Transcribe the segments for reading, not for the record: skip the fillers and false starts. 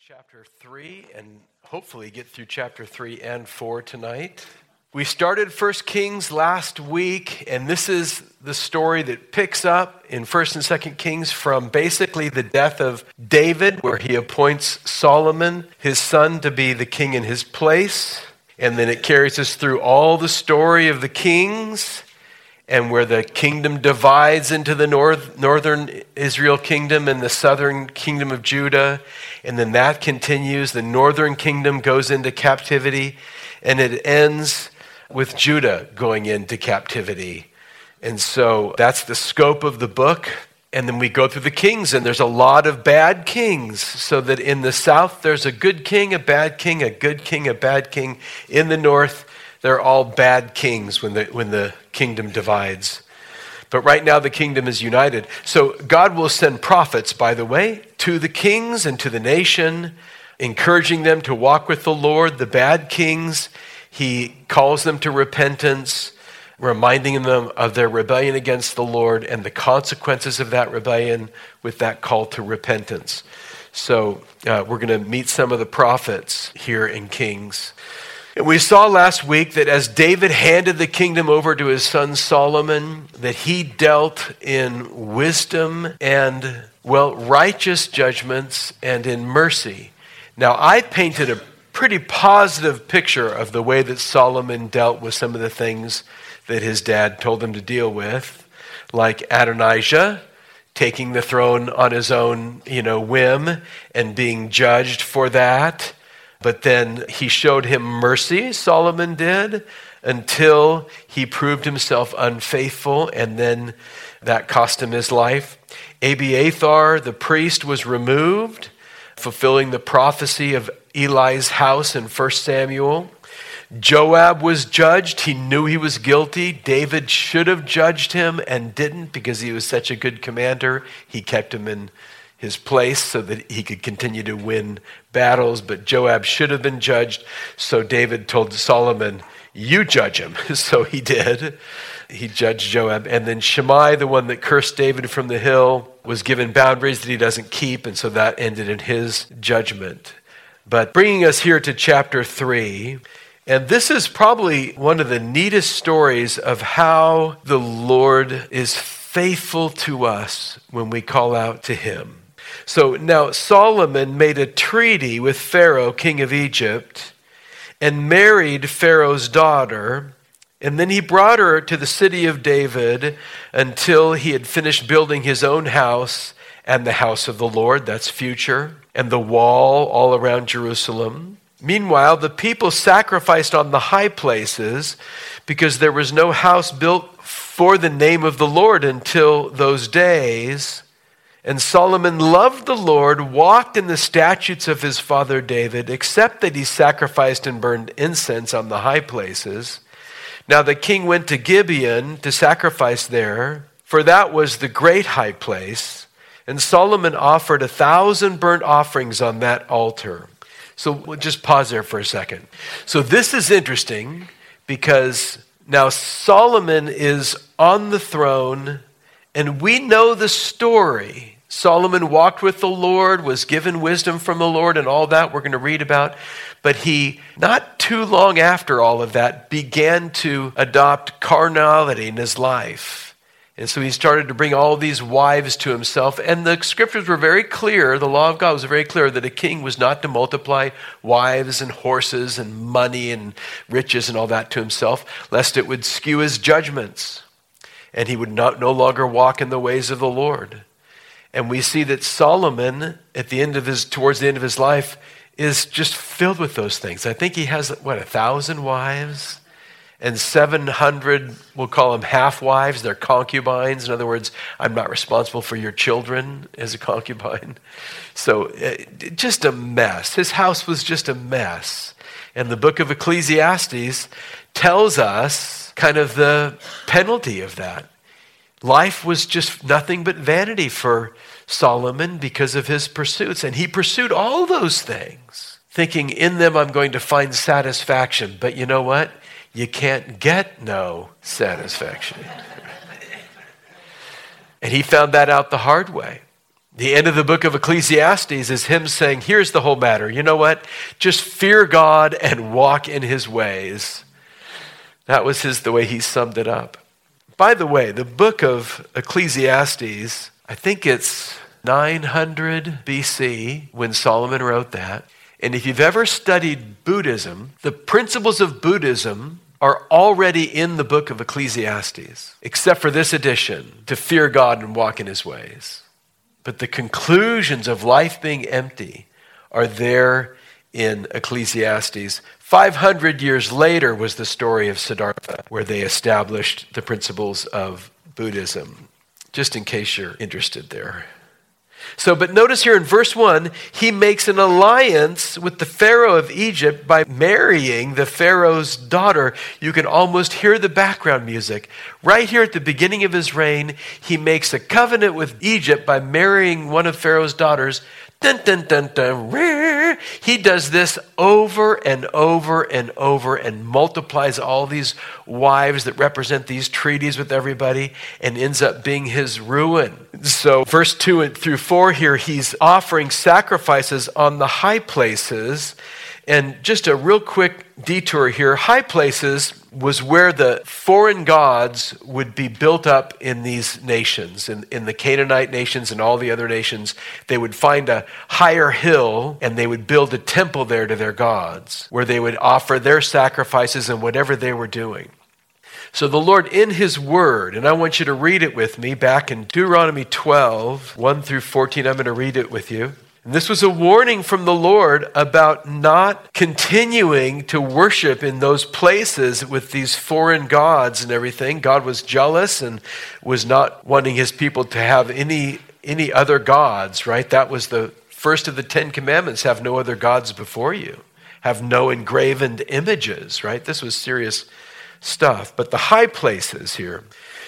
chapter 3 and hopefully get through chapter 3 and 4 tonight. We started 1 Kings last week, and this is the story that picks up in 1 and 2 Kings from basically the death of David, where he appoints Solomon, his son, to be the king in his place. And then it carries us through all the story of the kings and where the kingdom divides into the northern Israel kingdom and the southern kingdom of Judah. And then that continues. The northern kingdom goes into captivity, and it ends with Judah going into captivity. And so that's the scope of the book. And then we go through the kings, and there's a lot of bad kings. So that in the south, there's a good king, a bad king, a good king, a bad king. In the north, they're all bad kings when the kingdom divides. But right now the kingdom is united. So God will send prophets, by the way, to the kings and to the nation, encouraging them to walk with the Lord. The bad kings, he calls them to repentance, reminding them of their rebellion against the Lord and the consequences of that rebellion with that call to repentance. So we're going to meet some of the prophets here in Kings. And we saw last week that as David handed the kingdom over to his son Solomon, that he dealt in wisdom and, righteous judgments and in mercy. Now, I painted a pretty positive picture of the way that Solomon dealt with some of the things that his dad told him to deal with, like Adonijah taking the throne on his own, whim and being judged for that. But then he showed him mercy, Solomon did, until he proved himself unfaithful, and then that cost him his life. Abiathar, the priest, was removed, fulfilling the prophecy of Eli's house in 1 Samuel. Joab was judged. He knew he was guilty. David should have judged him and didn't because he was such a good commander. He kept him in his place so that he could continue to win battles, but Joab should have been judged. So David told Solomon, you judge him. So he did. He judged Joab. And then Shimei, the one that cursed David from the hill, was given boundaries that he doesn't keep, and so that ended in his judgment. But bringing us here to chapter 3, and this is probably one of the neatest stories of how the Lord is faithful to us when we call out to him. So now Solomon made a treaty with Pharaoh, king of Egypt, and married Pharaoh's daughter. And then he brought her to the city of David until he had finished building his own house and the house of the Lord, that's future, and the wall all around Jerusalem. Meanwhile, the people sacrificed on the high places because there was no house built for the name of the Lord until those days. And Solomon loved the Lord, walked in the statutes of his father David, except that he sacrificed and burned incense on the high places. Now the king went to Gibeon to sacrifice there, for that was the great high place. And Solomon offered 1,000 burnt offerings on that altar. So we'll just pause there for a second. So this is interesting because now Solomon is on the throne, and we know the story. Solomon walked with the Lord, was given wisdom from the Lord, and all that we're going to read about. But he, not too long after all of that, began to adopt carnality in his life. And so he started to bring all these wives to himself. And the scriptures were very clear, the law of God was very clear, that a king was not to multiply wives and horses and money and riches and all that to himself, lest it would skew his judgments. And he would no longer walk in the ways of the Lord. And we see that Solomon, towards the end of his life, is just filled with those things. I think he has, 1,000 wives and 700, we'll call them half-wives. They're concubines. In other words, I'm not responsible for your children as a concubine. So just a mess. His house was just a mess. And the book of Ecclesiastes tells us kind of the penalty of that. Life was just nothing but vanity for Solomon because of his pursuits. And he pursued all those things, thinking in them I'm going to find satisfaction. But you know what? You can't get no satisfaction. And he found that out the hard way. The end of the book of Ecclesiastes is him saying, here's the whole matter. You know what? Just fear God and walk in his ways. That was the way he summed it up. By the way, the book of Ecclesiastes, I think it's 900 BC when Solomon wrote that. And if you've ever studied Buddhism, the principles of Buddhism are already in the book of Ecclesiastes, except for this addition, to fear God and walk in his ways. But the conclusions of life being empty are there in Ecclesiastes. 500 years later was the story of Siddhartha, where they established the principles of Buddhism, just in case you're interested there. But notice here in verse 1, he makes an alliance with the Pharaoh of Egypt by marrying the Pharaoh's daughter. You can almost hear the background music. Right here at the beginning of his reign, he makes a covenant with Egypt by marrying one of Pharaoh's daughters. Dun, dun, dun, dun. He does this over and over and over and multiplies all these wives that represent these treaties with everybody and ends up being his ruin. So verse 2 through 4 here, he's offering sacrifices on the high places. And just a real quick detour here, high places was where the foreign gods would be built up in these nations, in the Canaanite nations and all the other nations. They would find a higher hill and they would build a temple there to their gods, where they would offer their sacrifices and whatever they were doing. So the Lord in his word, and I want you to read it with me back in Deuteronomy 12, 1 through 14, I'm going to read it with you. And this was a warning from the Lord about not continuing to worship in those places with these foreign gods and everything. God was jealous and was not wanting his people to have any other gods, right? That was the first of the 10 commandments, have no other gods before you. Have no engraven images, right? This was serious stuff. But the high places here.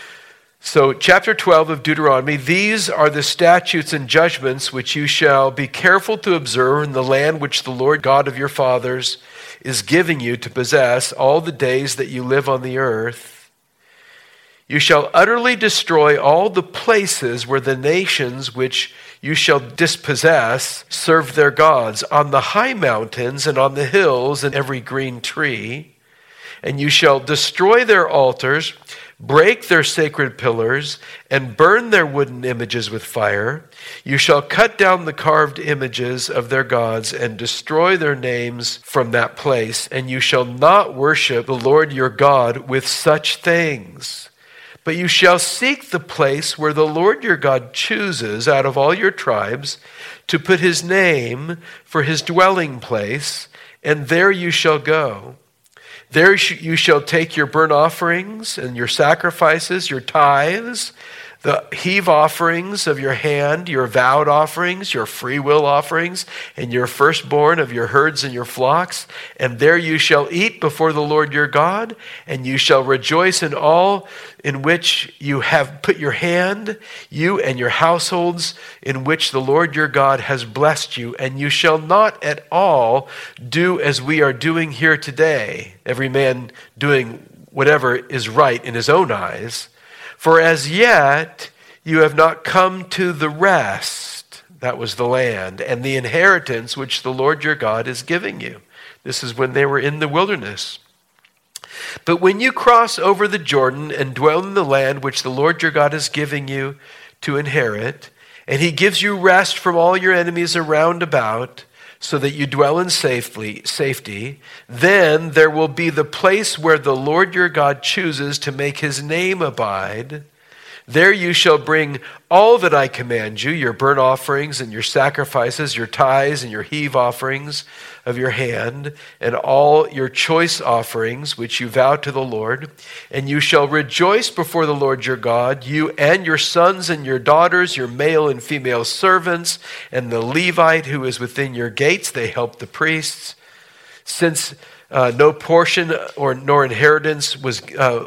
So chapter 12 of Deuteronomy, these are the statutes and judgments which you shall be careful to observe in the land which the Lord God of your fathers is giving you to possess all the days that you live on the earth. You shall utterly destroy all the places where the nations which you shall dispossess serve their gods, on the high mountains and on the hills and every green tree. And you shall destroy their altars, break their sacred pillars, and burn their wooden images with fire. You shall cut down the carved images of their gods and destroy their names from that place. And you shall not worship the Lord your God with such things. But you shall seek the place where the Lord your God chooses out of all your tribes to put his name for his dwelling place, and there you shall go. There you shall take your burnt offerings and your sacrifices, your tithes, the heave offerings of your hand, your vowed offerings, your free will offerings, and your firstborn of your herds and your flocks. And there you shall eat before the Lord your God, and you shall rejoice in all in which you have put your hand, you and your households, in which the Lord your God has blessed you. And you shall not at all do as we are doing here today, every man doing whatever is right in his own eyes. For as yet you have not come to the rest, that was the land, and the inheritance which the Lord your God is giving you. This is when they were in the wilderness. But when you cross over the Jordan and dwell in the land which the Lord your God is giving you to inherit, and he gives you rest from all your enemies around about, so that you dwell in safety, then there will be the place where the Lord your God chooses to make his name abide. There you shall bring all that I command you, your burnt offerings and your sacrifices, your tithes and your heave offerings of your hand, and all your choice offerings which you vow to the Lord. And you shall rejoice before the Lord your God, you and your sons and your daughters, your male and female servants, and the Levite who is within your gates. They help the priests. Since no portion nor inheritance was...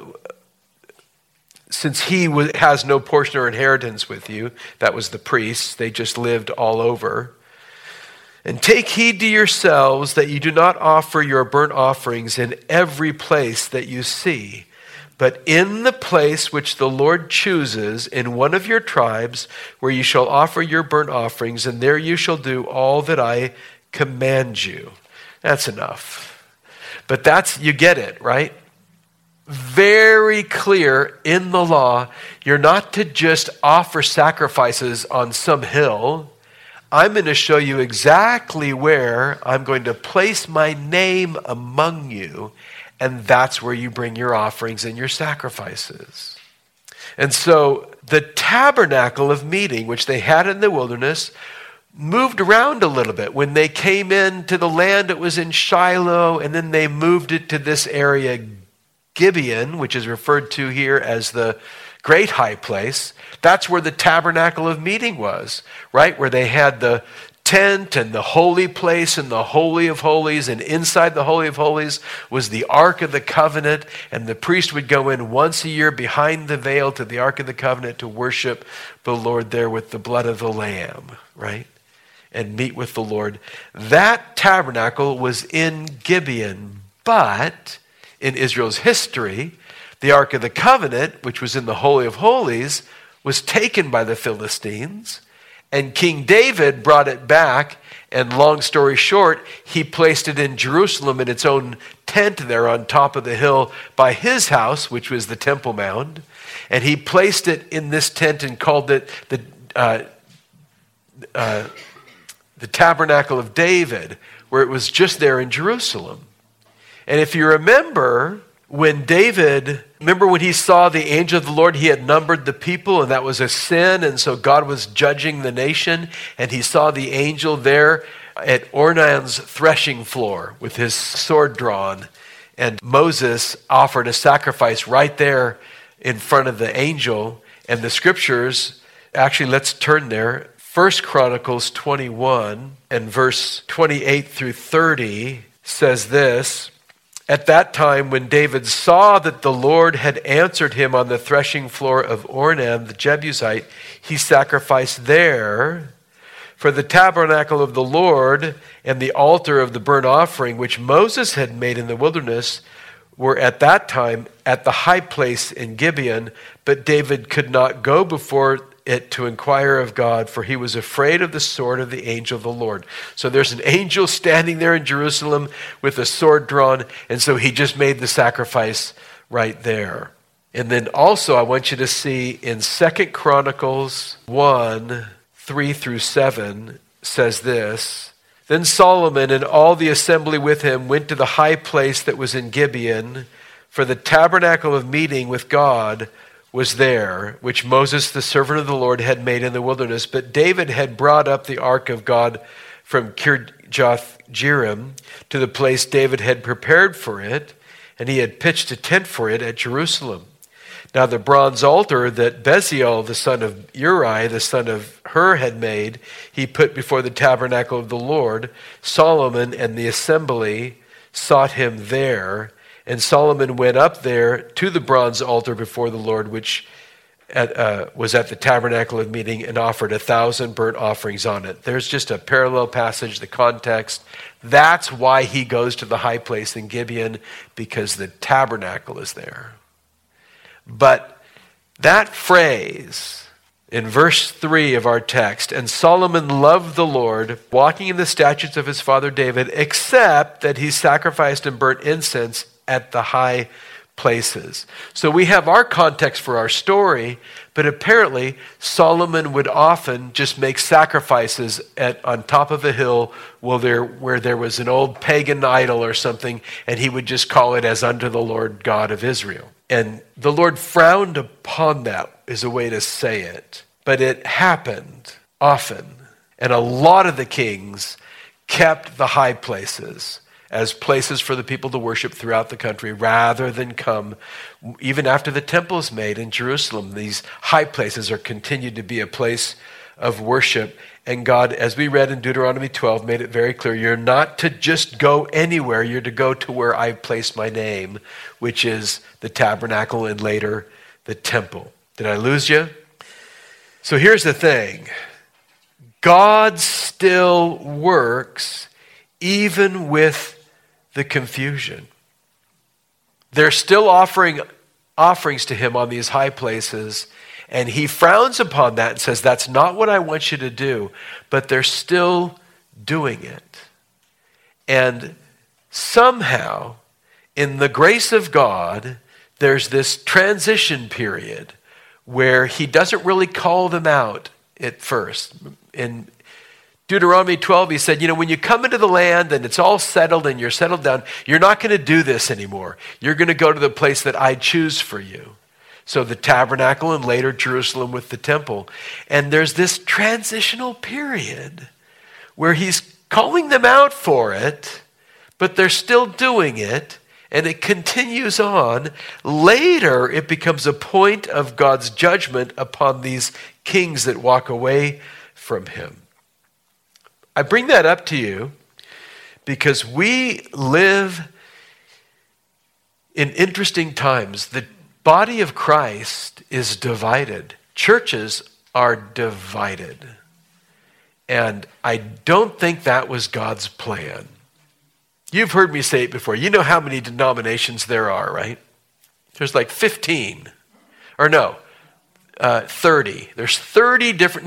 Since he has no portion or inheritance with you, that was the priests, they just lived all over. And take heed to yourselves that you do not offer your burnt offerings in every place that you see, But in the place which the Lord chooses in one of your tribes, where you shall offer your burnt offerings, and there you shall do all that I command you. That's enough. But you get it, right? Very clear in the law, you're not to just offer sacrifices on some hill. I'm going to show you exactly where I'm going to place my name among you, and that's where you bring your offerings and your sacrifices. And so the tabernacle of meeting, which they had in the wilderness, moved around a little bit. When they came into the land, it was in Shiloh, and then they moved it to this area, Gibeon, which is referred to here as the great high place. That's where the tabernacle of meeting was, right? Where they had the tent and the holy place and the Holy of Holies, and inside the Holy of Holies was the Ark of the Covenant, and the priest would go in once a year behind the veil to the Ark of the Covenant to worship the Lord there with the blood of the Lamb, right? And meet with the Lord. That tabernacle was in Gibeon, but in Israel's history, the Ark of the Covenant, which was in the Holy of Holies, was taken by the Philistines, and King David brought it back, and long story short, he placed it in Jerusalem in its own tent there on top of the hill by his house, which was the Temple Mount, and he placed it in this tent and called it the Tabernacle of David, where it was just there in Jerusalem. And if you remember, when he saw the angel of the Lord, he had numbered the people, and that was a sin, and so God was judging the nation, and he saw the angel there at Ornan's threshing floor with his sword drawn, and Moses offered a sacrifice right there in front of the angel, and the scriptures, actually let's turn there, 1 Chronicles 21 and verse 28 through 30 says this: At that time, when David saw that the Lord had answered him on the threshing floor of Ornan the Jebusite, he sacrificed there. For the tabernacle of the Lord and the altar of the burnt offering, which Moses had made in the wilderness, were at that time at the high place in Gibeon, but David could not go before it to inquire of God, for he was afraid of the sword of the angel of the Lord. So there's an angel standing there in Jerusalem with a sword drawn, and so he just made the sacrifice right there. And then also I want you to see in 2 Chronicles 1, 3 through 7 says this: Then Solomon and all the assembly with him went to the high place that was in Gibeon, for the tabernacle of meeting with God was there, which Moses, the servant of the Lord, had made in the wilderness. But David had brought up the ark of God from Kirjath-jearim to the place David had prepared for it, and he had pitched a tent for it at Jerusalem. Now the bronze altar that Bezalel, the son of Uri, the son of Hur, had made, he put before the tabernacle of the Lord. Solomon and the assembly sought him there, and Solomon went up there to the bronze altar before the Lord, which was at the tabernacle of meeting, and offered 1,000 burnt offerings on it. There's just a parallel passage, the context. That's why he goes to the high place in Gibeon, because the tabernacle is there. But that phrase in verse 3 of our text, and Solomon loved the Lord, walking in the statutes of his father David, except that he sacrificed and burnt incense at the high places. So we have our context for our story, but apparently Solomon would often just make sacrifices on top of a hill where there was an old pagan idol or something, and he would just call it as unto the Lord God of Israel. And the Lord frowned upon that, is a way to say it. But it happened often. And a lot of the kings kept the high places as places for the people to worship throughout the country, rather than come, even after the temple is made in Jerusalem, these high places are continued to be a place of worship. And God, as we read in Deuteronomy 12, made it very clear, you're not to just go anywhere, you're to go to where I've placed my name, which is the tabernacle and later the temple. Did I lose you? So here's the thing. God still works even with the confusion. They're still offering offerings to him on these high places. And he frowns upon that and says, that's not what I want you to do. But they're still doing it. And somehow, in the grace of God, there's this transition period where he doesn't really call them out at first. In Deuteronomy 12, he said, when you come into the land and it's all settled and you're settled down, you're not going to do this anymore. You're going to go to the place that I choose for you. So the tabernacle and later Jerusalem with the temple. And there's this transitional period where he's calling them out for it, but they're still doing it, and it continues on. Later, it becomes a point of God's judgment upon these kings that walk away from him. I bring that up to you because we live in interesting times. The body of Christ is divided. Churches are divided. And I don't think that was God's plan. You've heard me say it before. You know how many denominations there are, right? There's like 15. Or no, 30. There's 30 different,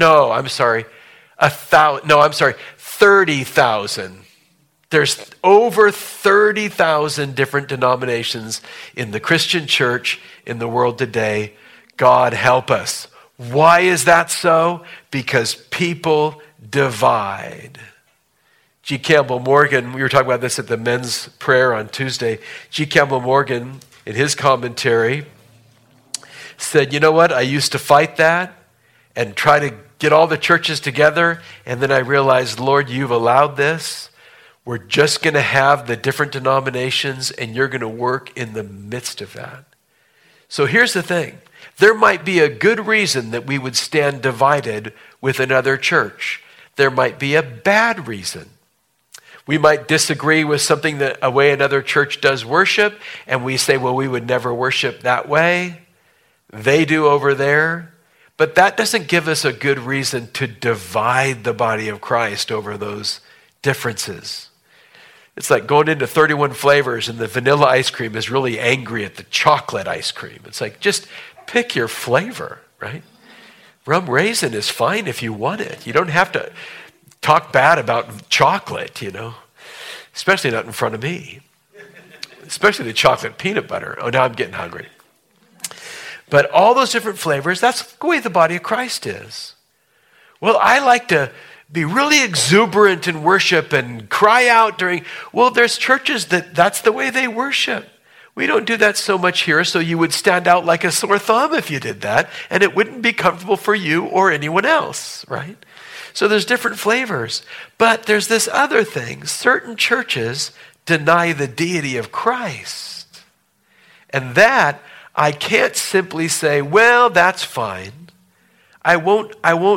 30,000. There's over 30,000 different denominations in the Christian church in the world today. God help us. Why is that so? Because people divide. G. Campbell Morgan, we were talking about this at the men's prayer on Tuesday. G. Campbell Morgan, in his commentary, said, you know what? I used to fight that and try to get all the churches together, and then I realized, Lord, you've allowed this. We're just going to have the different denominations, and you're going to work in the midst of that. So here's the thing. There might be a good reason that we would stand divided with another church. There might be a bad reason. We might disagree with something that a way another church does worship, and we say, well, we would never worship that way. They do over there. But that doesn't give us a good reason to divide the body of Christ over those differences. It's like going into 31 flavors and the vanilla ice cream is really angry at the chocolate ice cream. It's like, just pick your flavor, right? Rum raisin is fine if you want it. You don't have to talk bad about chocolate, especially not in front of me, especially the chocolate peanut butter. Oh, now I'm getting hungry. But all those different flavors, that's the way the body of Christ is. Well, I like to be really exuberant in worship and cry out there's churches that's the way they worship. We don't do that so much here, so you would stand out like a sore thumb if you did that, and it wouldn't be comfortable for you or anyone else, right? So there's different flavors. But there's this other thing. Certain churches deny the deity of Christ. And that, I can't simply say, well, that's fine. I won't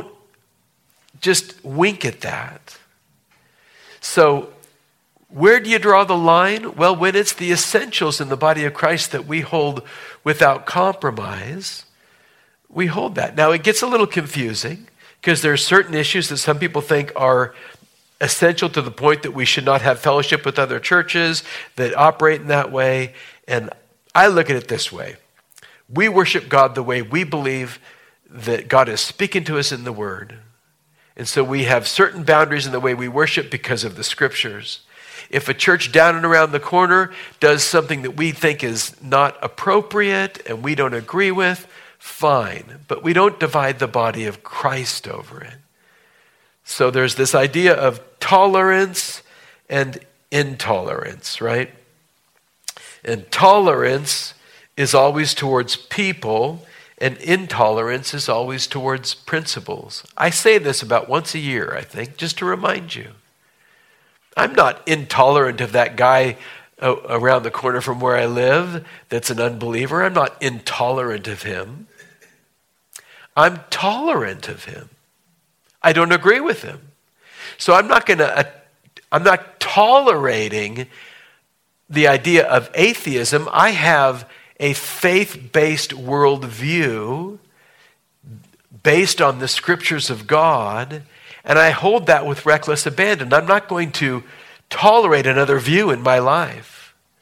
just wink at that. So where do you draw the line? Well, when it's the essentials in the body of Christ that we hold without compromise, we hold that. Now, it gets a little confusing because there are certain issues that some people think are essential to the point that we should not have fellowship with other churches that operate in that way. And I look at it this way. We worship God the way we believe that God is speaking to us in the Word. And so we have certain boundaries in the way we worship because of the Scriptures. If a church down and around the corner does something that we think is not appropriate and we don't agree with, fine. But we don't divide the body of Christ over it. So there's this idea of tolerance and intolerance, right? And tolerance is always towards people, and intolerance is always towards principles. I say this about once a year, I think, just to remind you. I'm not intolerant of that guy around the corner from where I live that's an unbeliever. I'm not intolerant of him. I'm tolerant of him. I don't agree with him. So I'm not tolerating the idea of atheism. I have a faith-based worldview based on the Scriptures of God, and I hold that with reckless abandon. I'm not going to tolerate another view in my life.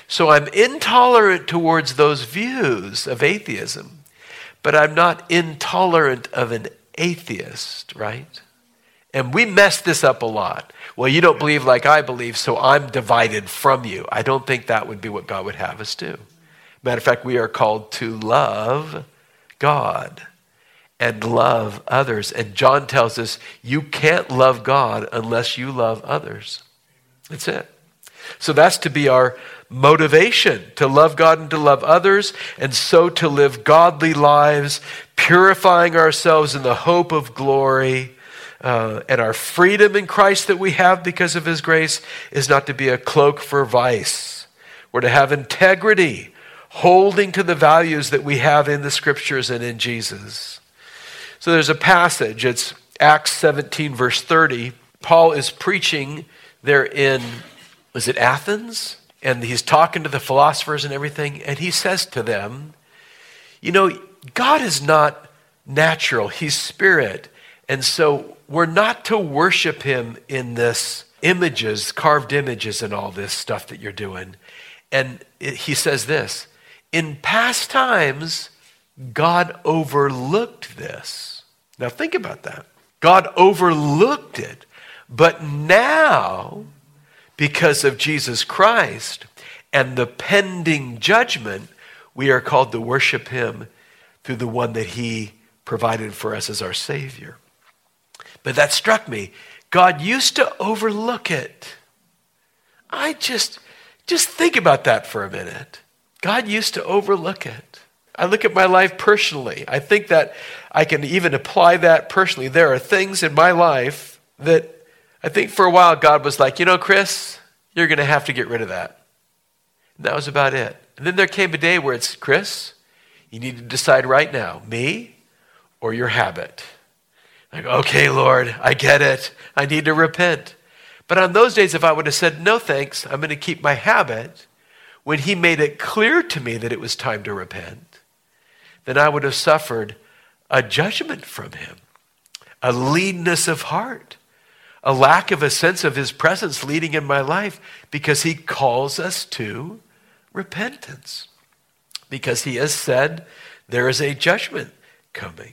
So I'm intolerant towards those views of atheism, but I'm not intolerant of an atheist, right? And we mess this up a lot. Well, you don't believe like I believe, so I'm divided from you. I don't think that would be what God would have us do. Matter of fact, we are called to love God and love others. And John tells us you can't love God unless you love others. That's it. So that's to be our motivation, to love God and to love others, and so to live godly lives, purifying ourselves in the hope of glory. And our freedom in Christ that we have because of his grace is not to be a cloak for vice. We're to have integrity, holding to the values that we have in the scriptures and in Jesus. So there's a passage, it's Acts 17 verse 30. Paul is preaching there in, was it Athens? And he's talking to the philosophers and everything, and he says to them, you know, God is not natural, he's spirit. And so we're not to worship him in this images, carved images and all this stuff that you're doing. And he says this, in past times, God overlooked this. Now think about that. God overlooked it. But now, because of Jesus Christ and the pending judgment, we are called to worship him through the one that he provided for us as our Savior. But that struck me. God used to overlook it. I just think about that for a minute. God used to overlook it. I look at my life personally. I think that I can even apply that personally. There are things in my life that I think for a while God was like, you know, Chris, you're going to have to get rid of that. And that was about it. And then there came a day where it's, Chris, you need to decide right now, me or your habit. Like, okay, Lord, I get it. I need to repent. But on those days, if I would have said, no thanks, I'm going to keep my habit, when he made it clear to me that it was time to repent, then I would have suffered a judgment from him, a leanness of heart, a lack of a sense of his presence leading in my life, because he calls us to repentance, because he has said there is a judgment coming.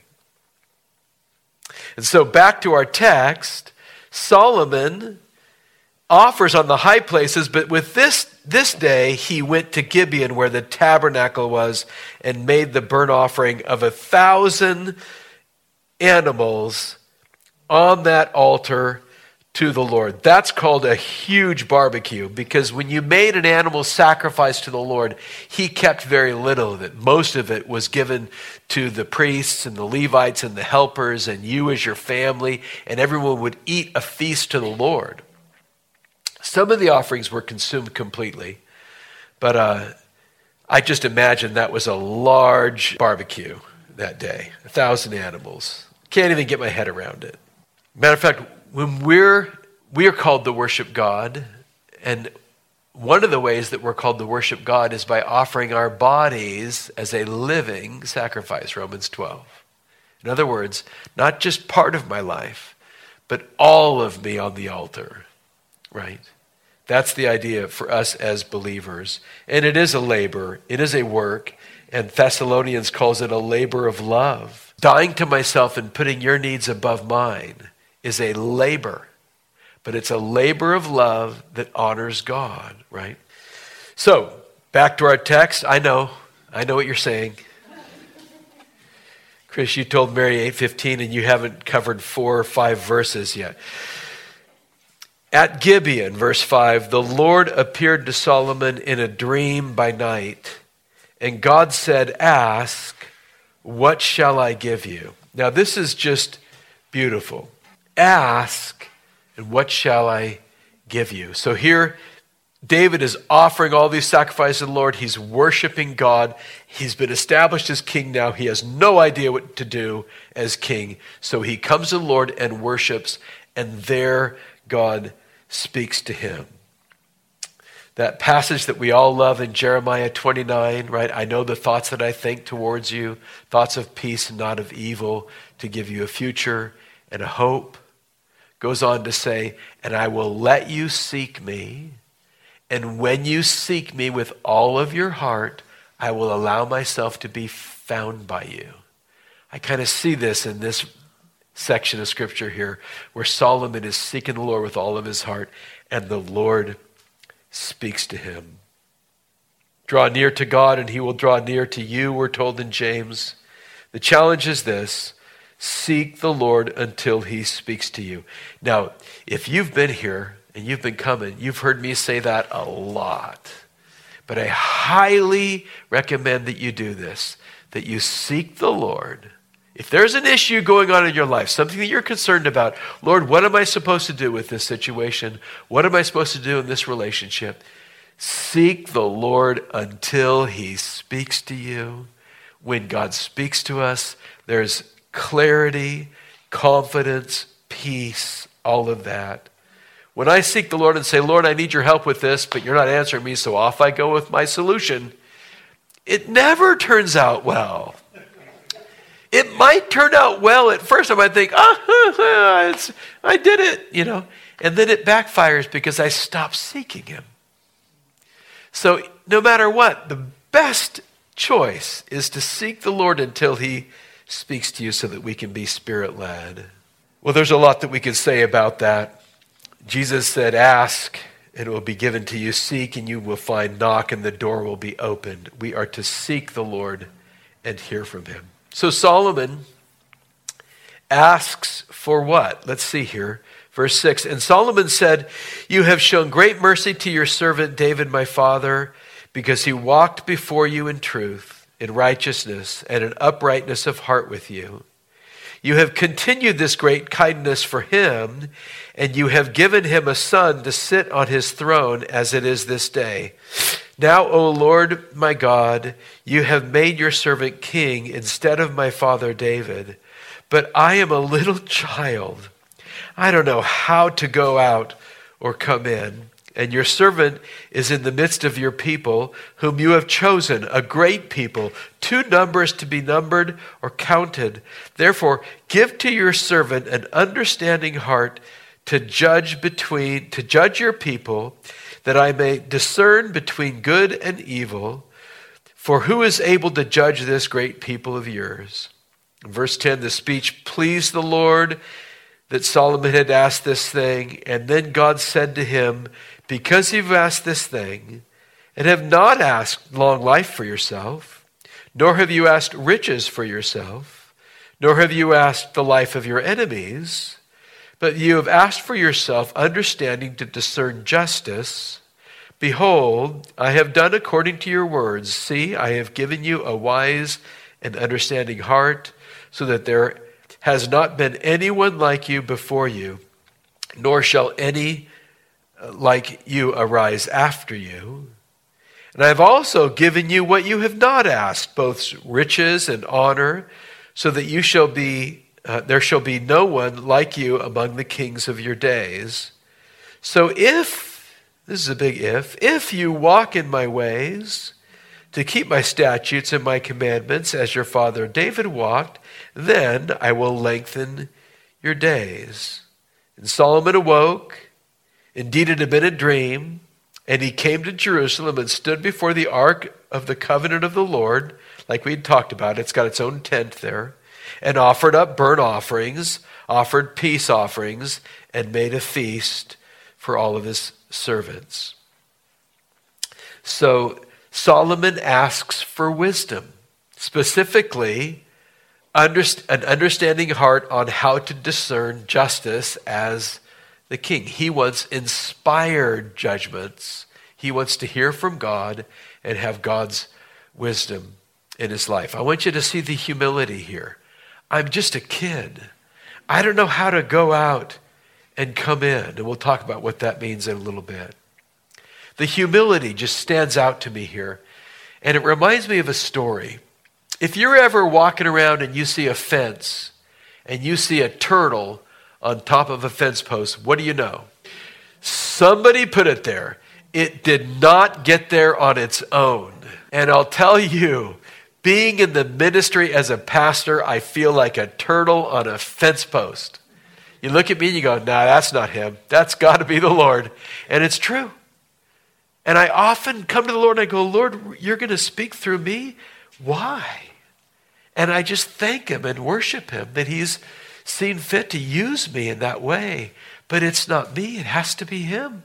And so back to our text, Solomon offers on the high places, but with this day he went to Gibeon where the tabernacle was and made the burnt offering of 1,000 animals on that altar to the Lord. That's called a huge barbecue, because when you made an animal sacrifice to the Lord, he kept very little of it. Most of it was given to the priests and the Levites and the helpers and you as your family, and everyone would eat a feast to the Lord. Some of the offerings were consumed completely, but I just imagine that was a large barbecue that day, 1,000 animals. Can't even get my head around it. Matter of fact, when we are called to worship God, and one of the ways that we're called to worship God is by offering our bodies as a living sacrifice, Romans 12. In other words, not just part of my life, but all of me on the altar, right? That's the idea for us as believers. And it is a labor, it is a work, and Thessalonians calls it a labor of love. Dying to myself and putting your needs above mine is a labor, but it's a labor of love that honors God, right? So, back to our text. I know what you're saying. Chris, you told Mary 8:15 and you haven't covered 4 or 5 verses yet. At Gibeon, verse 5, the Lord appeared to Solomon in a dream by night, and God said, ask, what shall I give you? Now this is just beautiful. Ask, and what shall I give you? So here, David is offering all these sacrifices to the Lord. He's worshiping God. He's been established as king now. He has no idea what to do as king. So he comes to the Lord and worships, and there God speaks to him. That passage that we all love in Jeremiah 29, right? I know the thoughts that I think towards you, thoughts of peace and not of evil, to give you a future and a hope. Goes on to say, and I will let you seek me And when you seek me with all of your heart, I will allow myself to be found by you. I kind of see this in this section of scripture here, where Solomon is seeking the Lord with all of his heart, and the Lord speaks to him. Draw near to God, and he will draw near to you, we're told in James. The challenge is this: seek the Lord until he speaks to you. Now, if you've been here and you've been coming, you've heard me say that a lot. But I highly recommend that you do this, that you seek the Lord. If there's an issue going on in your life, something that you're concerned about, Lord, what am I supposed to do with this situation? What am I supposed to do in this relationship? Seek the Lord until he speaks to you. When God speaks to us, there's clarity, confidence, peace, all of that. When I seek the Lord and say, Lord, I need your help with this, but you're not answering me, so off I go with my solution, it never turns out well. It might turn out well at first. I might think, I did it, and then it backfires because I stopped seeking him. So no matter what, the best choice is to seek the Lord until he speaks to you so that we can be Spirit-led. Well, there's a lot that we could say about that. Jesus said, ask, and it will be given to you. Seek, and you will find. Knock, and the door will be opened. We are to seek the Lord and hear from him. So Solomon asks for what? Let's see here. Verse 6, and Solomon said, you have shown great mercy to your servant David, my father, because he walked before you in truth, in righteousness, and in uprightness of heart with you. You have continued this great kindness for him, and you have given him a son to sit on his throne as it is this day. Now, O Lord my God, you have made your servant king instead of my father David. But I am a little child. I don't know how to go out or come in. And your servant is in the midst of your people, whom you have chosen, a great people, too numerous to be numbered or counted. Therefore, give to your servant an understanding heart to judge your people, that I may discern between good and evil. For who is able to judge this great people of yours? In verse 10, the speech pleased the Lord that Solomon had asked this thing. And then God said to him, because you've asked this thing, and have not asked long life for yourself, nor have you asked riches for yourself, nor have you asked the life of your enemies, but you have asked for yourself understanding to discern justice. Behold, I have done according to your words. See, I have given you a wise and understanding heart, so that there has not been anyone like you before you, nor shall any like you arise after you. And I have also given you what you have not asked, both riches and honor, so that you shall be there shall be no one like you among the kings of your days. So this is a big if you walk in my ways to keep my statutes and my commandments as your father David walked, then I will lengthen your days. And Solomon awoke. Indeed, it had been a dream, and he came to Jerusalem and stood before the ark of the covenant of the Lord, like we had talked about. It's got its own tent there, and offered up burnt offerings, offered peace offerings, and made a feast for all of his servants. So Solomon asks for wisdom, specifically an understanding heart on how to discern justice as the king. He wants inspired judgments. He wants to hear from God and have God's wisdom in his life. I want you to see the humility here. I'm just a kid. I don't know how to go out and come in. And we'll talk about what that means in a little bit. The humility just stands out to me here. And it reminds me of a story. If you're ever walking around and you see a fence and you see a turtle on top of a fence post, what do you know? Somebody put it there. It did not get there on its own. And I'll tell you, being in the ministry as a pastor, I feel like a turtle on a fence post. You look at me and you go, nah, that's not him. That's got to be the Lord. And it's true. And I often come to the Lord and I go, Lord, you're going to speak through me? Why? And I just thank him and worship him that he's seen fit to use me in that way. But it's not me, it has to be him.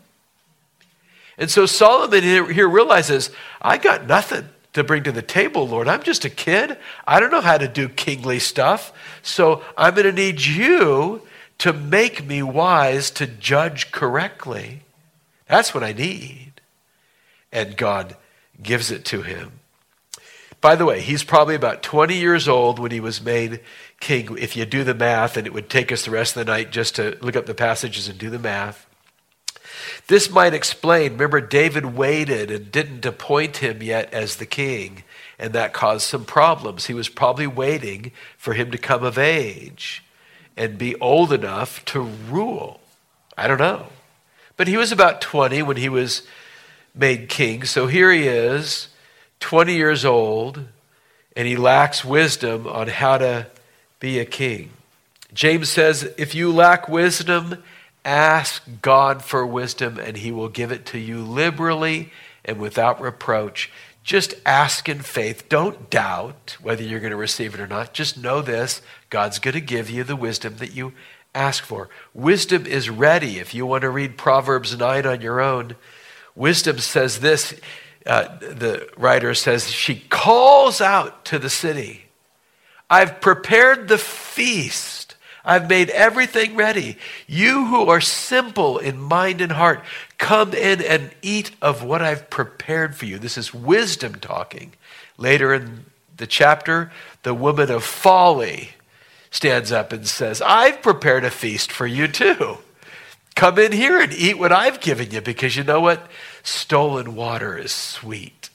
And so Solomon here realizes, I got nothing to bring to the table, Lord. I'm just a kid. I don't know how to do kingly stuff. So I'm going to need you to make me wise to judge correctly. That's what I need. And God gives it to him. By the way, he's probably about 20 years old when he was made king. If you do the math, and it would take us the rest of the night just to look up the passages and do the math. This might explain, remember, David waited and didn't appoint him yet as the king, and that caused some problems. He was probably waiting for him to come of age and be old enough to rule. I don't know. But he was about 20 when he was made king. So here he is, 20 years old, and he lacks wisdom on how to be a king. James says, if you lack wisdom, ask God for wisdom, and he will give it to you liberally and without reproach. Just ask in faith. Don't doubt whether you're going to receive it or not. Just know this, God's going to give you the wisdom that you ask for. Wisdom is ready. If you want to read Proverbs 9 on your own, wisdom says this, the writer says, she calls out to the city, I've prepared the feast. I've made everything ready. You who are simple in mind and heart, come in and eat of what I've prepared for you. This is wisdom talking. Later in the chapter, the woman of folly stands up and says, I've prepared a feast for you too. Come in here and eat what I've given you, because you know what? Stolen water is sweet.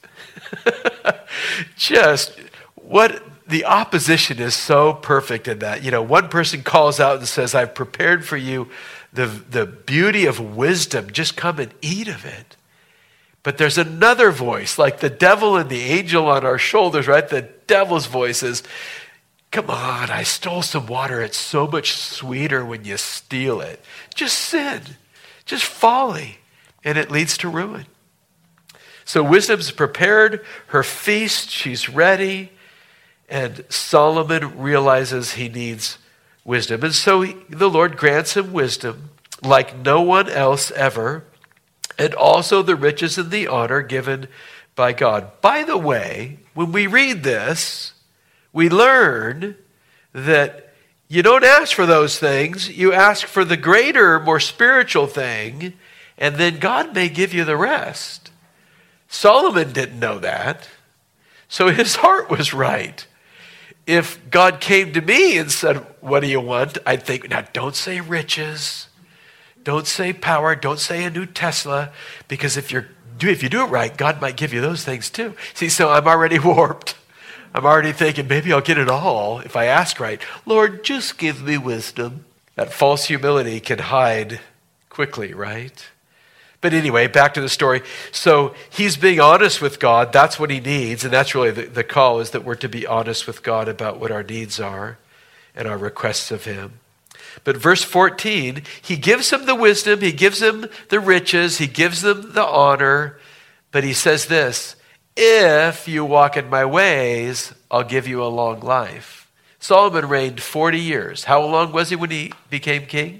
Just what the opposition is so perfect in that. You know, one person calls out and says, I've prepared for you the beauty of wisdom. Just come and eat of it. But there's another voice, like the devil and the angel on our shoulders, right? The devil's voice is, come on, I stole some water. It's so much sweeter when you steal it. Just sin, just folly, and it leads to ruin. So wisdom's prepared her feast. She's ready. And Solomon realizes he needs wisdom. And so the Lord grants him wisdom like no one else ever, and also the riches and the honor given by God. By the way, when we read this, we learn that you don't ask for those things. You ask for the greater, more spiritual thing, and then God may give you the rest. Solomon didn't know that, so his heart was right. If God came to me and said, what do you want? I'd think, now don't say riches. Don't say power. Don't say a new Tesla. Because if you do it right, God might give you those things too. See, so I'm already warped. I'm already thinking, maybe I'll get it all if I ask right. Lord, just give me wisdom. That false humility can hide quickly, right? But anyway, back to the story. So he's being honest with God. That's what he needs. And that's really the call, is that we're to be honest with God about what our needs are and our requests of him. But verse 14, he gives him the wisdom. He gives him the riches. He gives them the honor. But he says this, if you walk in my ways, I'll give you a long life. Solomon reigned 40 years. How long was he when he became king?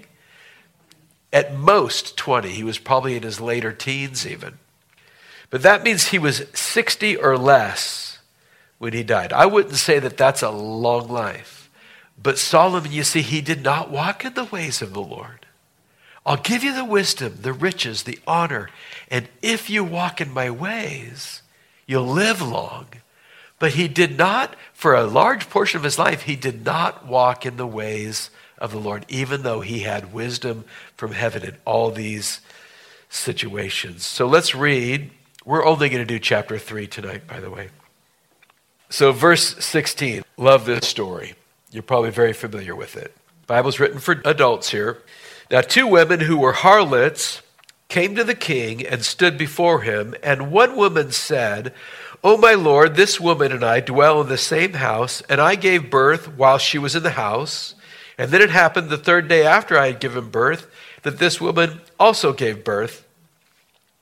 At most 20. He was probably in his later teens even. But that means he was 60 or less when he died. I wouldn't say that that's a long life. But Solomon, you see, he did not walk in the ways of the Lord. I'll give you the wisdom, the riches, the honor. And if you walk in my ways, you'll live long. But he did not, for a large portion of his life, he did not walk in the ways of the Lord, even though he had wisdom from heaven in all these situations. So let's read. We're only going to do chapter 3 tonight, by the way. So verse 16, love this story. You're probably very familiar with it. The Bible's written for adults here. Now, 2 women who were harlots came to the king and stood before him, and one woman said, "O my lord, this woman and I dwell in the same house, and I gave birth while she was in the house. And then it happened the 3rd day after I had given birth that this woman also gave birth.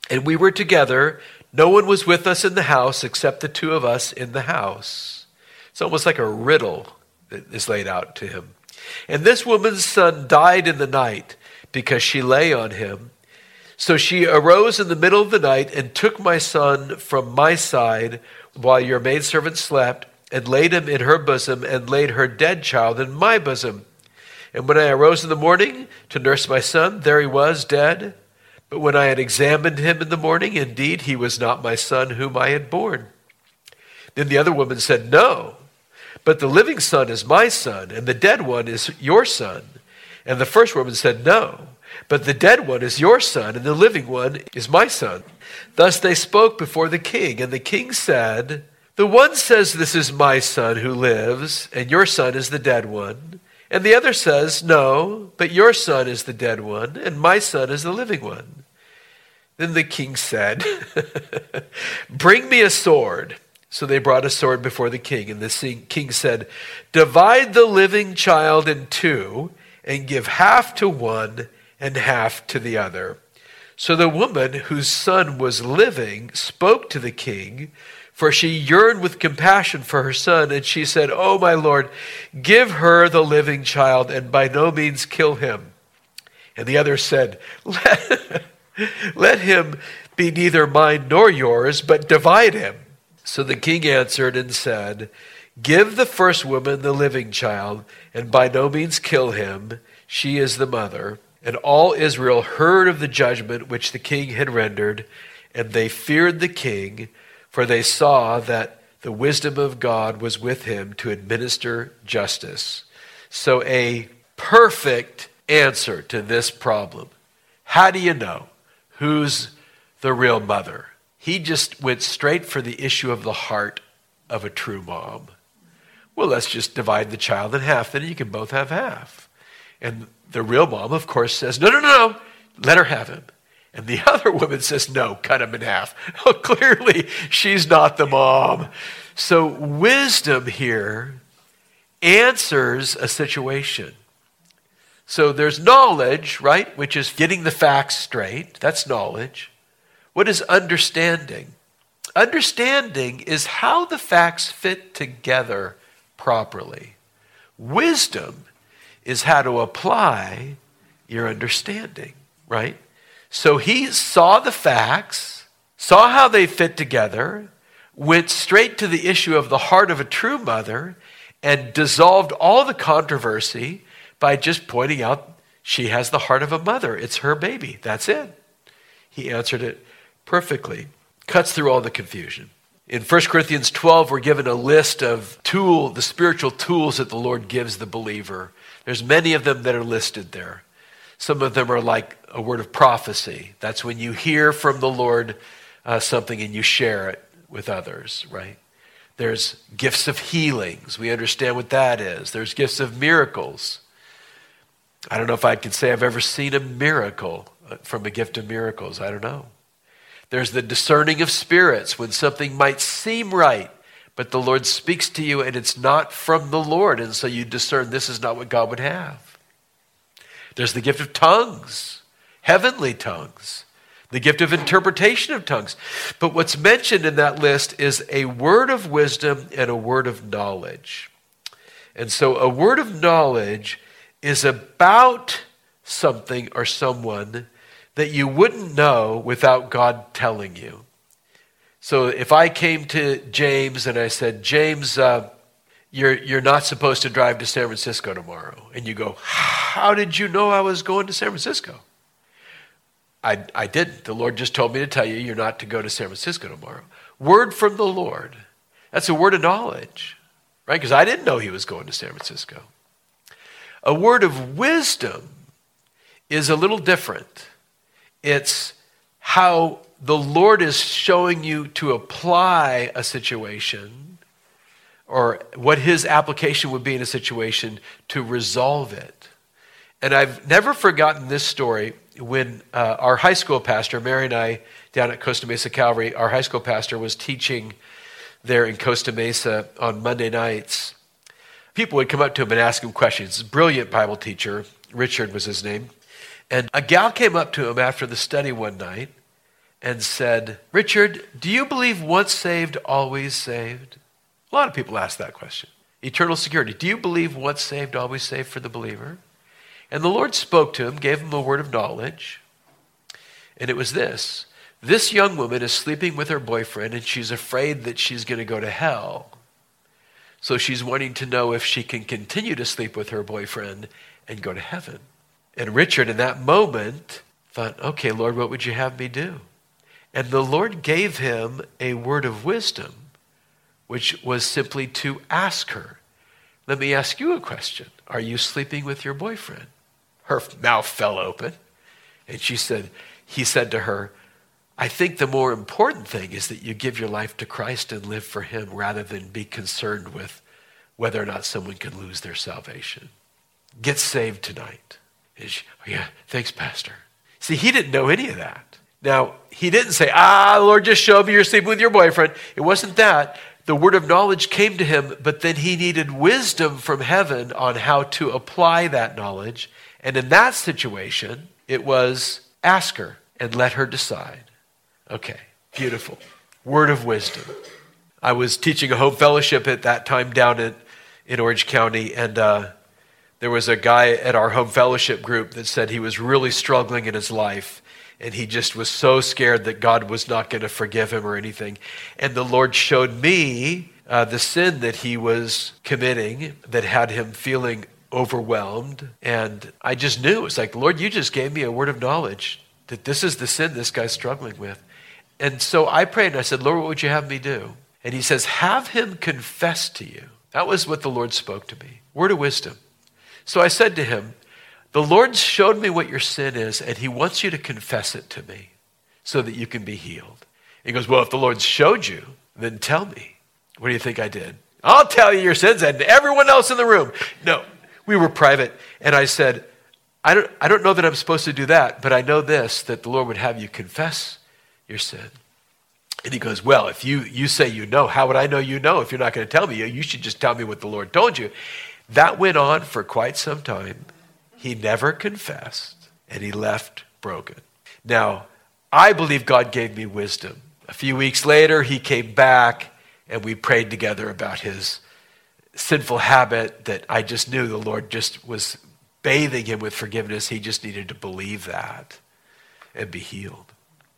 And we were together. No one was with us in the house except the two of us in the house. It's almost like a riddle that is laid out to him. And this woman's son died in the night because she lay on him. So she arose in the middle of the night and took my son from my side while your maidservant slept, and laid him in her bosom, and laid her dead child in my bosom. And when I arose in the morning to nurse my son, there he was, dead. But when I had examined him in the morning, indeed, he was not my son whom I had born. Then the other woman said, no, but the living son is my son, and the dead one is your son. And the first woman said, no, but the dead one is your son, and the living one is my son. Thus they spoke before the king, and the king said, the one says, this is my son who lives, and your son is the dead one. And the other says, no, but your son is the dead one, and my son is the living one. Then the king said, bring me a sword. So they brought a sword before the king, and the king said, divide the living child in two, and give half to one and half to the other. So the woman whose son was living spoke to the king, for she yearned with compassion for her son, and she said, oh, my lord, give her the living child, and by no means kill him. And the other said, let him be neither mine nor yours, but divide him. So the king answered and said, give the first woman the living child, and by no means kill him. She is the mother. And all Israel heard of the judgment which the king had rendered, and they feared the king, for they saw that the wisdom of God was with him to administer justice. So a perfect answer to this problem. How do you know who's the real mother? He just went straight for the issue of the heart of a true mom. Well, let's just divide the child in half, then you can both have half. And the real mom, of course, says, no, let her have him. And the other woman says, no, cut him in half. Oh, clearly, she's not the mom. So wisdom here answers a situation. So there's knowledge, right, which is getting the facts straight. That's knowledge. What is understanding? Understanding is how the facts fit together properly. Wisdom is how to apply your understanding, right? So he saw the facts, saw how they fit together, went straight to the issue of the heart of a true mother, and dissolved all the controversy by just pointing out she has the heart of a mother. It's her baby. That's it. He answered it perfectly. Cuts through all the confusion. In 1 Corinthians 12, we're given a list of the spiritual tools that the Lord gives the believer. There's many of them that are listed there. Some of them are like a word of prophecy. That's when you hear from the Lord something and you share it with others, right? There's gifts of healings. We understand what that is. There's gifts of miracles. I don't know if I can say I've ever seen a miracle from a gift of miracles. I don't know. There's the discerning of spirits, when something might seem right, but the Lord speaks to you and it's not from the Lord, and so you discern this is not what God would have. There's the gift of tongues, heavenly tongues, the gift of interpretation of tongues. But what's mentioned in that list is a word of wisdom and a word of knowledge. And so a word of knowledge is about something or someone that you wouldn't know without God telling you. So if I came to James and I said, James, you're not supposed to drive to San Francisco tomorrow. And you go, how did you know I was going to San Francisco? I didn't. The Lord just told me to tell you you're not to go to San Francisco tomorrow. Word from the Lord. That's a word of knowledge, right? Because I didn't know he was going to San Francisco. A word of wisdom is a little different. It's how the Lord is showing you to apply a situation, or what his application would be in a situation to resolve it. And I've never forgotten this story when our high school pastor, Mary and I, down at Costa Mesa Calvary, our high school pastor was teaching there in Costa Mesa on Monday nights. People would come up to him and ask him questions. He's a brilliant Bible teacher. Richard was his name. And a gal came up to him after the study one night and said, Richard, do you believe once saved, always saved? A lot of people ask that question. Eternal security. Do you believe once saved, always saved for the believer? And the Lord spoke to him, gave him a word of knowledge. And it was this. This young woman is sleeping with her boyfriend and she's afraid that she's going to go to hell. So she's wanting to know if she can continue to sleep with her boyfriend and go to heaven. And Richard, in that moment, thought, okay, Lord, what would you have me do? And the Lord gave him a word of wisdom, which was simply to ask her, let me ask you a question. Are you sleeping with your boyfriend? Her mouth fell open. And he said to her, I think the more important thing is that you give your life to Christ and live for him rather than be concerned with whether or not someone can lose their salvation. Get saved tonight. And she, oh yeah, thanks, Pastor. See, he didn't know any of that. Now, he didn't say, Lord, just show me you're sleeping with your boyfriend. It wasn't that. The word of knowledge came to him, but then he needed wisdom from heaven on how to apply that knowledge. And in that situation, it was ask her and let her decide. Okay, beautiful. Word of wisdom. I was teaching a home fellowship at that time down in Orange County, and there was a guy at our home fellowship group that said he was really struggling in his life, and he just was so scared that God was not going to forgive him or anything. And the Lord showed me the sin that he was committing that had him feeling overwhelmed. And I just knew, it's like, Lord, you just gave me a word of knowledge that this is the sin this guy's struggling with. And so I prayed and I said, Lord, what would you have me do? And he says, have him confess to you. That was what the Lord spoke to me. Word of wisdom. So I said to him, the Lord showed me what your sin is, and he wants you to confess it to me so that you can be healed. He goes, well, if the Lord showed you, then tell me. What do you think I did? I'll tell you your sins and everyone else in the room. No, we were private. And I said, I don't know that I'm supposed to do that, but I know this, that the Lord would have you confess your sin. And he goes, well, if you say you know, how would I know you know if you're not going to tell me? You should just tell me what the Lord told you. That went on for quite some time. He never confessed, and he left broken. Now, I believe God gave me wisdom. A few weeks later, he came back, and we prayed together about his sinful habit that I just knew the Lord just was bathing him with forgiveness. He just needed to believe that and be healed.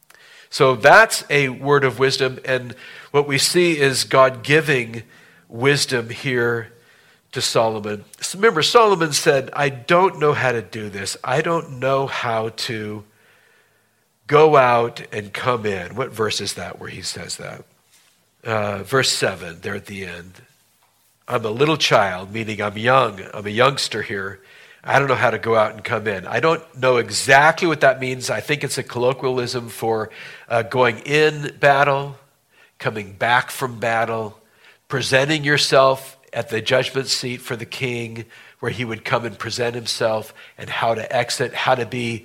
So that's a word of wisdom, and what we see is God giving wisdom here to Solomon. So remember, Solomon said, I don't know how to do this. I don't know how to go out and come in. What verse is that where he says that? Verse 7, there at the end. I'm a little child, meaning I'm young. I'm a youngster here. I don't know how to go out and come in. I don't know exactly what that means. I think it's a colloquialism for going in battle, coming back from battle, presenting yourself at the judgment seat for the king, where he would come and present himself, and how to exit, how to be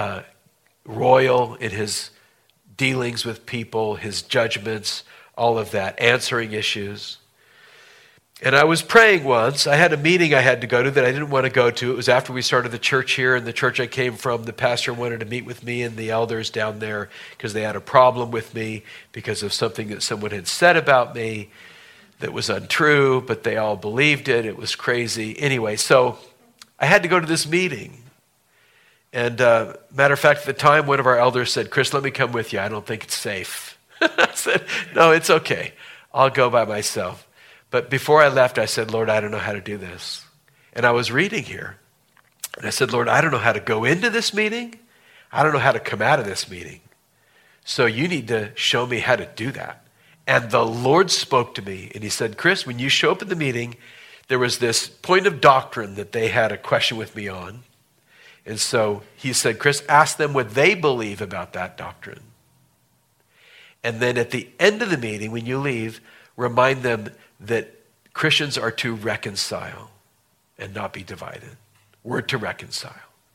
royal in his dealings with people, his judgments, all of that, answering issues. And I was praying once. I had a meeting I had to go to that I didn't want to go to. It was after we started the church here, and the church I came from, the pastor wanted to meet with me and the elders down there because they had a problem with me because of something that someone had said about me that was untrue, but they all believed it. It was crazy. Anyway, so I had to go to this meeting. And matter of fact, at the time, one of our elders said, Chris, let me come with you. I don't think it's safe. I said, no, it's okay. I'll go by myself. But before I left, I said, Lord, I don't know how to do this. And I was reading here. And I said, Lord, I don't know how to go into this meeting. I don't know how to come out of this meeting. So you need to show me how to do that. And the Lord spoke to me, and he said, Chris, when you show up at the meeting, there was this point of doctrine that they had a question with me on. And so he said, Chris, ask them what they believe about that doctrine. And then at the end of the meeting, when you leave, remind them that Christians are to reconcile and not be divided. We're to reconcile.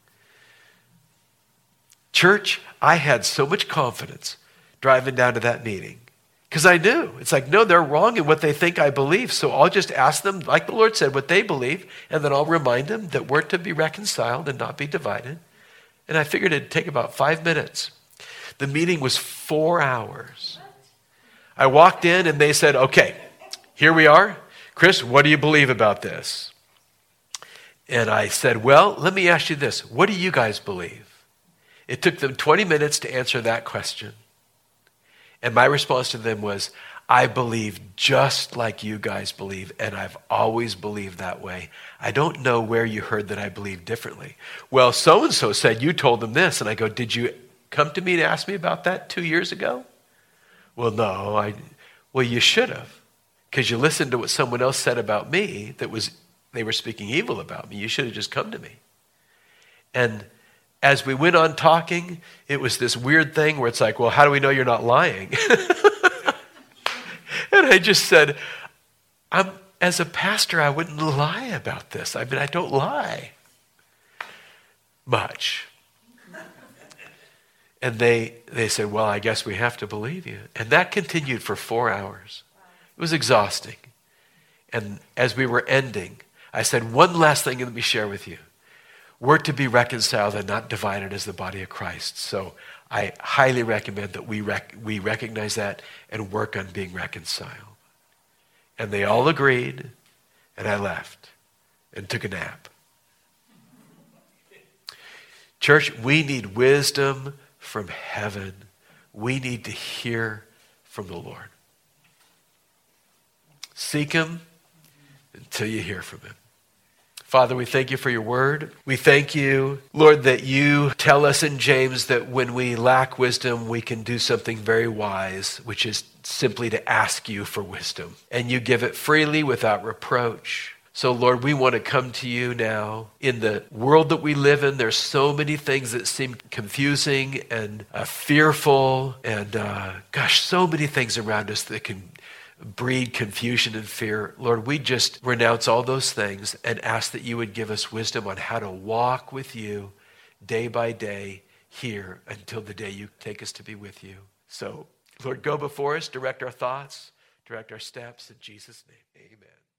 Church, I had so much confidence driving down to that meeting. Because I knew. It's like, no, they're wrong in what they think I believe. So I'll just ask them, like the Lord said, what they believe, and then I'll remind them that we're to be reconciled and not be divided. And I figured it'd take about 5 minutes. The meeting was 4 hours. I walked in and they said, okay, here we are. Chris, what do you believe about this? And I said, well, let me ask you this. What do you guys believe? It took them 20 minutes to answer that question. And my response to them was, I believe just like you guys believe, and I've always believed that way. I don't know where you heard that I believe differently. Well, so-and-so said you told them this. And I go, did you come to me to ask me about that 2 years ago? Well, no. Well, you should have, because you listened to what someone else said about me they were speaking evil about me. You should have just come to me. And as we went on talking, it was this weird thing where it's like, well, how do we know you're not lying? And I just said, as a pastor, I wouldn't lie about this. I mean, I don't lie much. And they said, well, I guess we have to believe you. And that continued for 4 hours. It was exhausting. And as we were ending, I said, one last thing let me share with you. We're to be reconciled and not divided as the body of Christ. So I highly recommend that we recognize that and work on being reconciled. And they all agreed, and I left and took a nap. Church, we need wisdom from heaven. We need to hear from the Lord. Seek him until you hear from him. Father, we thank you for your word. We thank you, Lord, that you tell us in James that when we lack wisdom, we can do something very wise, which is simply to ask you for wisdom. And you give it freely without reproach. So, Lord, we want to come to you now. In the world that we live in, there's so many things that seem confusing and fearful and, so many things around us that can breed confusion and fear. Lord, we just renounce all those things and ask that you would give us wisdom on how to walk with you day by day here until the day you take us to be with you. So, Lord, go before us, direct our thoughts, direct our steps. In Jesus' name, amen.